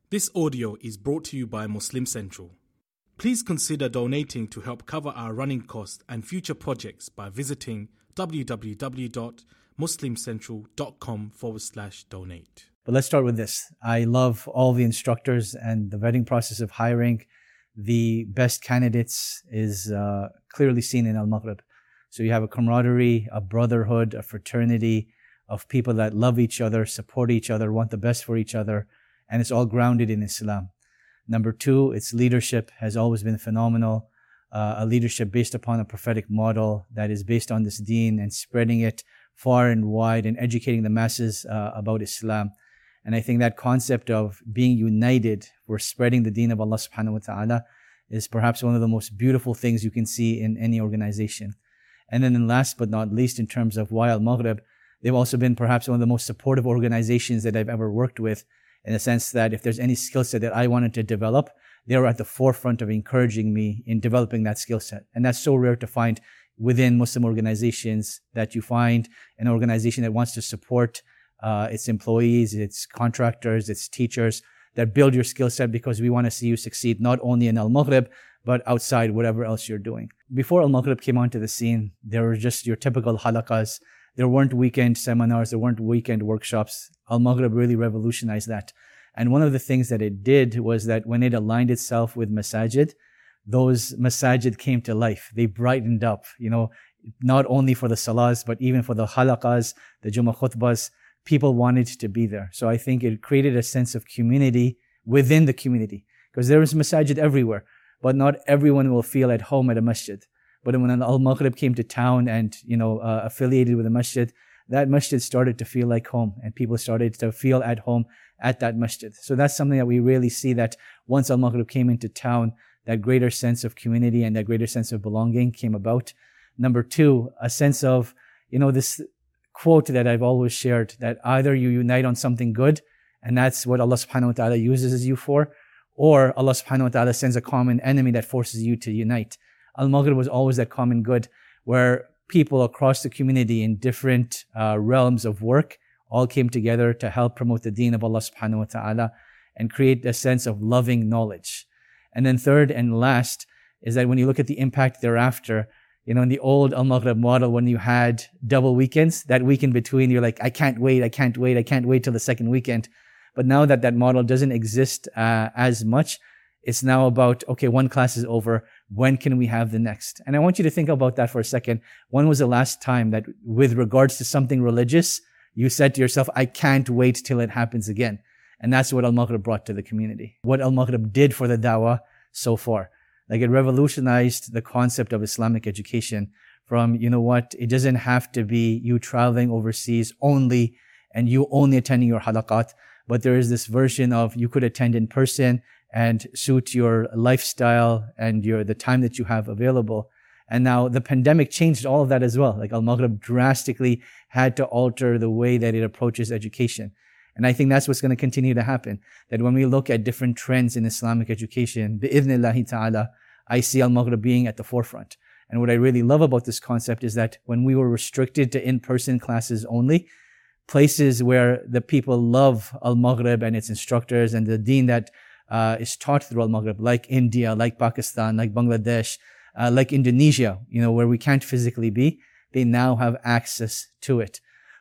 This audio is brought to you by Muslim Central. Please consider donating to help cover our running costs and future projects by visiting www.muslimcentral.com/donate. But let's start with this. I love all the instructors, and the vetting process of hiring the best candidates is clearly seen in Al-Maghrib. So you have a camaraderie, a brotherhood, a fraternity of people that love each other, support each other, want the best for each other, and it's all grounded in Islam. Number two, its leadership has always been phenomenal, a leadership based upon a prophetic model that is based on this deen and spreading it far and wide and educating the masses about Islam. And I think that concept of being united for spreading the deen of Allah subhanahu wa ta'ala is perhaps one of the most beautiful things you can see in any organization. And then last but not least, in terms of why Al-Maghrib, they've also been perhaps one of the most supportive organizations that I've ever worked with, in the sense that if there's any skill set that I wanted to develop, they were at the forefront of encouraging me in developing that skill set. And that's so rare to find within Muslim organizations, that you find an organization that wants to support its employees, its contractors, its teachers, that build your skill set because we want to see you succeed not only in Al-Maghrib, but outside whatever else you're doing. Before Al-Maghrib came onto the scene, there were just your typical halaqas. There weren't weekend seminars, there weren't weekend workshops. Al-Maghrib really revolutionized that. And one of the things that it did was that when it aligned itself with masajid, those masajid came to life. They brightened up, not only for the salahs, but even for the halaqas, the Jummah khutbahs. People wanted to be there. So I think it created a sense of community within the community, because there is masajid everywhere, but not everyone will feel at home at a masjid. But when Al-Maghrib came to town and, affiliated with a masjid, that masjid started to feel like home, and people started to feel at home at that masjid. So that's something that we really see, that once Al-Maghrib came into town, that greater sense of community and that greater sense of belonging came about. Number two, a sense of, this quote that I've always shared, that either you unite on something good, and that's what Allah subhanahu wa ta'ala uses you for, or Allah subhanahu wa ta'ala sends a common enemy that forces you to unite. Al-Maghrib was always that common good, where people across the community in different realms of work all came together to help promote the deen of Allah subhanahu wa ta'ala and create a sense of loving knowledge. And then third and last is that when you look at the impact thereafter, in the old Al-Maghrib model, when you had double weekends, that week in between, you're like, I can't wait till the second weekend. But now that model doesn't exist as much, it's now about, okay, one class is over, when can we have the next? And I want you to think about that for a second. When was the last time that, with regards to something religious, you said to yourself, I can't wait till it happens again? And that's what Al-Maghrib brought to the community. What Al-Maghrib did for the dawah so far. Like, it revolutionized the concept of Islamic education from, it doesn't have to be you traveling overseas only and you only attending your halaqat, but there is this version of you could attend in person and suit your lifestyle and the time that you have available. And now the pandemic changed all of that as well. Like, Al-Maghrib drastically had to alter the way that it approaches education. And I think that's what's going to continue to happen. That when we look at different trends in Islamic education, bi'idhnillahi ta'ala, I see Al-Maghrib being at the forefront. And what I really love about this concept is that when we were restricted to in-person classes only, places where the people love Al-Maghrib and its instructors and the deen that is taught through Al-Maghrib, like India, like Pakistan, like Bangladesh, like Indonesia, where we can't physically be, they now have access to it.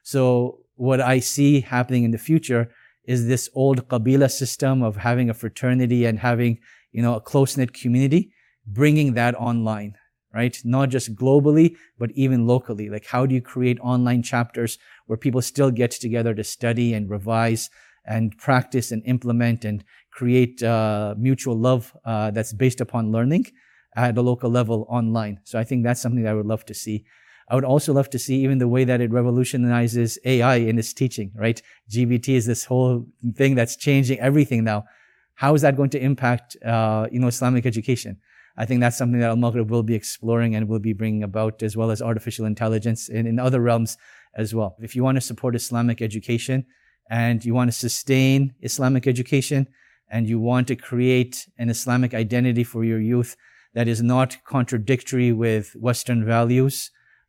So what I see happening in the future is this old Qabila system of having a fraternity and having, a close-knit community, bringing that online, right? Not just globally, but even locally. Like, how do you create online chapters where people still get together to study and revise and practice and implement and create mutual love that's based upon learning at a local level online? So I think that's something that I would love to see. I would also love to see even the way that it revolutionizes AI in its teaching, right? GBT is this whole thing that's changing everything now. How is that going to impact, Islamic education? I think that's something that Al-Maghrib will be exploring and will be bringing about, as well as artificial intelligence in other realms as well. If you want to support Islamic education and you want to sustain Islamic education and you want to create an Islamic identity for your youth that is not contradictory with Western values,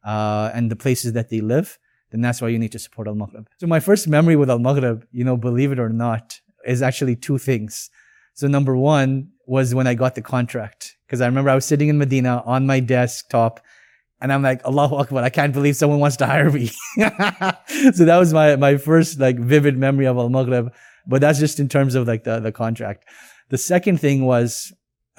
and the places that they live, then that's why you need to support Al-Maghrib. So my first memory with Al-Maghrib, believe it or not, is actually two things. So number one was when I got the contract. Because I remember I was sitting in Medina on my desktop and I'm like, Allahu Akbar, I can't believe someone wants to hire me. So that was my first like vivid memory of Al-Maghrib. But that's just in terms of like the contract. The second thing was,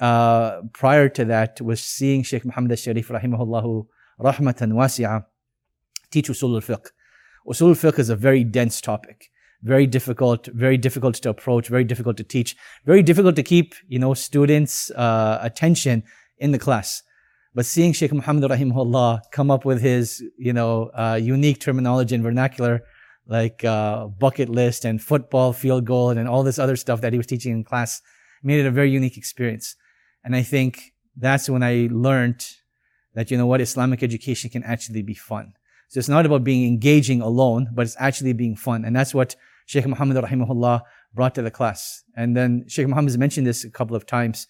prior to that, was seeing Sheikh Muhammad al-Sharif rahimahullahu rahmatan wasi'ah teach Usul al-Fiqh. Usul al-Fiqh is a very dense topic. Very difficult to approach, very difficult to teach, very difficult to keep, students' attention in the class. But seeing Sheikh Muhammad rahimahullah come up with his, unique terminology and vernacular, like bucket list and football, field goal, and all this other stuff that he was teaching in class, made it a very unique experience. And I think that's when I learned that, Islamic education can actually be fun. So it's not about being engaging alone, but it's actually being fun. And that's what Sheikh Muhammad rahimahullah brought to the class. And then Sheikh Muhammad has mentioned this a couple of times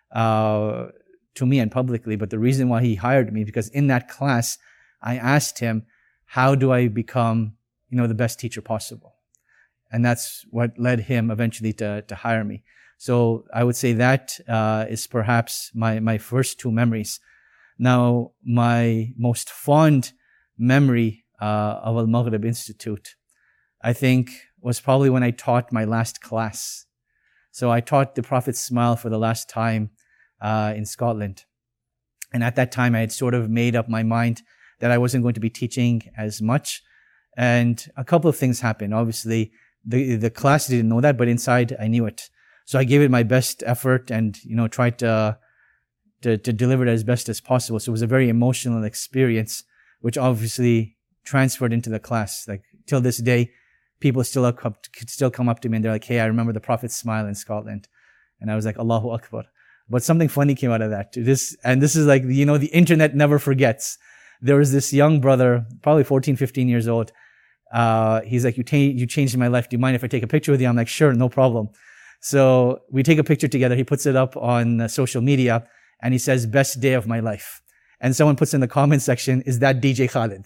to me and publicly, but the reason why he hired me, because in that class, I asked him, how do I become, the best teacher possible? And that's what led him eventually to hire me. So I would say that is perhaps my first two memories. Now, my most fond memory of Al-Maghrib Institute, I think, was probably when I taught my last class. So I taught the Prophet's Smile for the last time in Scotland. And at that time, I had sort of made up my mind that I wasn't going to be teaching as much. And a couple of things happened. Obviously, the class didn't know that, but inside I knew it. So I gave it my best effort and, tried to deliver it as best as possible. So it was a very emotional experience, which obviously transferred into the class. Like till this day, people still come up to me and they're like, hey, I remember the Prophet's Smile in Scotland. And I was like, Allahu Akbar. But something funny came out of that. This is like, the internet never forgets. There was this young brother, probably 14, 15 years old. He's like, you changed my life. Do you mind if I take a picture with you? I'm like, sure, no problem. So we take a picture together. He puts it up on social media and he says, best day of my life. And someone puts in the comment section, is that DJ Khalid?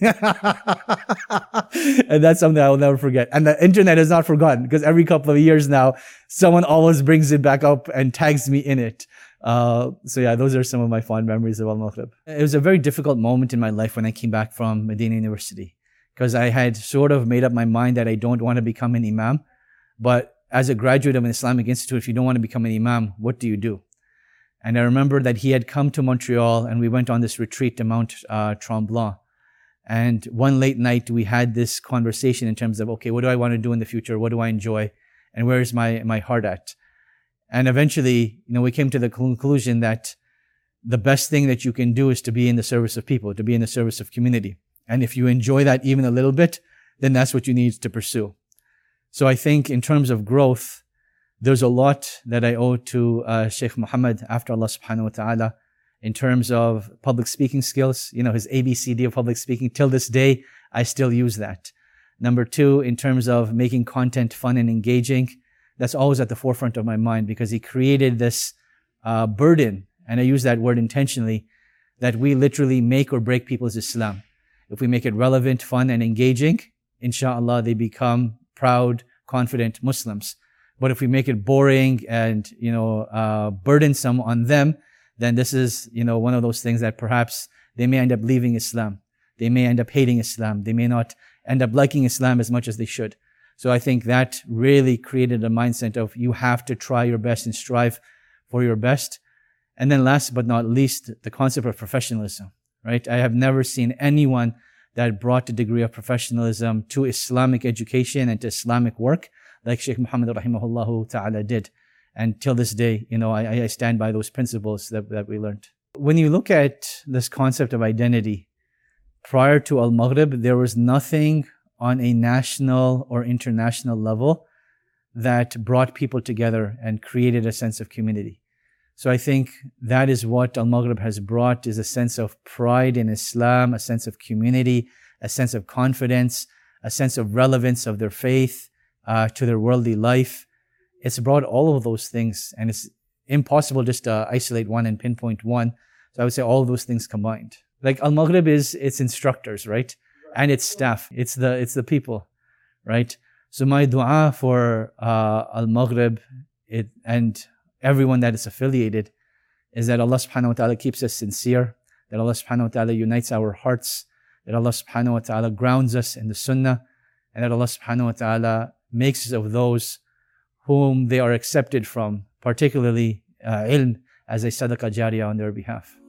And that's something I will never forget. And the internet is not forgotten because every couple of years now, someone always brings it back up and tags me in it. So yeah, those are some of my fond memories of Al-Maghrib. It was a very difficult moment in my life when I came back from Medina University because I had sort of made up my mind that I don't want to become an imam. But as a graduate of an Islamic institute, if you don't want to become an imam, what do you do? And I remember that he had come to Montreal and we went on this retreat to Mount Tremblant. And one late night, we had this conversation in terms of, okay, what do I want to do in the future? What do I enjoy? And where is my heart at? And eventually, we came to the conclusion that the best thing that you can do is to be in the service of people, to be in the service of community. And if you enjoy that even a little bit, then that's what you need to pursue. So I think in terms of growth, there's a lot that I owe to Sheikh Muhammad after Allah subhanahu wa ta'ala in terms of public speaking skills, his ABCD of public speaking. Till this day, I still use that. Number two, in terms of making content fun and engaging, that's always at the forefront of my mind because he created this burden, and I use that word intentionally, that we literally make or break people's Islam. If we make it relevant, fun, and engaging, inshallah, they become proud, confident Muslims. But if we make it boring and, burdensome on them, then this is, one of those things that perhaps they may end up leaving Islam. They may end up hating Islam. They may not end up liking Islam as much as they should. So I think that really created a mindset of you have to try your best and strive for your best. And then last but not least, the concept of professionalism, right? I have never seen anyone that brought a degree of professionalism to Islamic education and to Islamic work like Sheikh Muhammad rahimahullah ta'ala did. And till this day, I stand by those principles that we learned. When you look at this concept of identity, prior to Al-Maghrib, there was nothing on a national or international level that brought people together and created a sense of community. So I think that is what Al-Maghrib has brought, is a sense of pride in Islam, a sense of community, a sense of confidence, a sense of relevance of their faith to their worldly life. It's brought all of those things, and it's impossible just to isolate one and pinpoint one. So I would say all of those things combined. Like Al-Maghrib is its instructors, right? And its staff. It's the people, right? So my dua for Al-Maghrib and everyone that is affiliated is that Allah subhanahu wa ta'ala keeps us sincere, that Allah subhanahu wa ta'ala unites our hearts, that Allah subhanahu wa ta'ala grounds us in the sunnah, and that Allah subhanahu wa ta'ala makes us of those whom they are accepted from, particularly ilm, as a sadaqah jariyah on their behalf.